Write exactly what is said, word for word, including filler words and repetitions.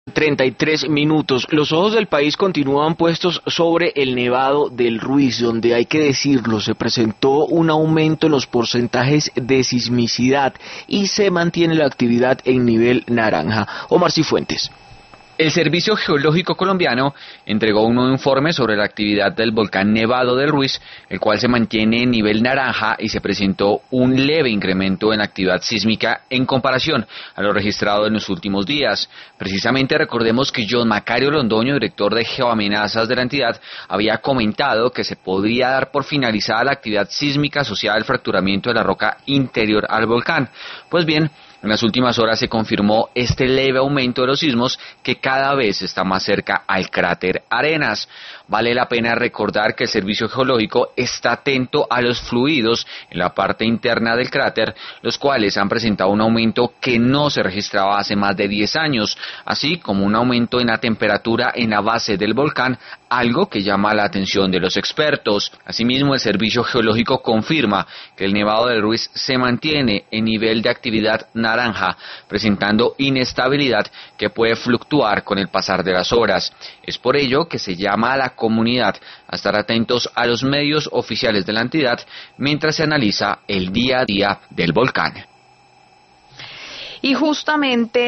treinta y tres minutos. Los ojos del país continúan puestos sobre el Nevado del Ruiz, donde hay que decirlo, se presentó un aumento en los porcentajes de sismicidad y se mantiene la actividad en nivel naranja. Omar Cifuentes. El Servicio Geológico Colombiano entregó un nuevo informe sobre la actividad del volcán Nevado del Ruiz, el cual se mantiene en nivel naranja y se presentó un leve incremento en la actividad sísmica en comparación a lo registrado en los últimos días. Precisamente recordemos que John Macario Londoño, director de Geoamenazas de la entidad, había comentado que se podría dar por finalizada la actividad sísmica asociada al fracturamiento de la roca interior al volcán. Pues bien, en las últimas horas se confirmó este leve aumento de los sismos que cada vez está más cerca al cráter Arenas. Vale la pena recordar que el Servicio Geológico está atento a los fluidos en la parte interna del cráter, los cuales han presentado un aumento que no se registraba hace más de diez años, así como un aumento en la temperatura en la base del volcán, algo que llama la atención de los expertos. Asimismo, el Servicio Geológico confirma que el Nevado del Ruiz se mantiene en nivel de actividad naranja, presentando inestabilidad que puede fluctuar con el pasar de las horas. Es por ello que se llama a la comunidad a estar atentos a los medios oficiales de la entidad mientras se analiza el día a día del volcán. Y justamente